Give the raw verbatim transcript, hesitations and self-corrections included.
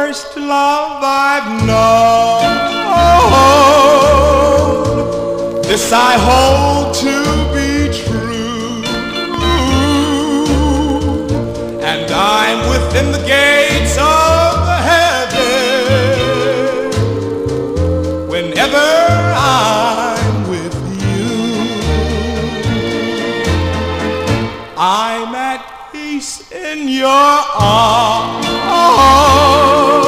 first love I've known. This I hold to be true, and I'm within the gates of heaven whenever I'm with you. I'm at peace in your arms.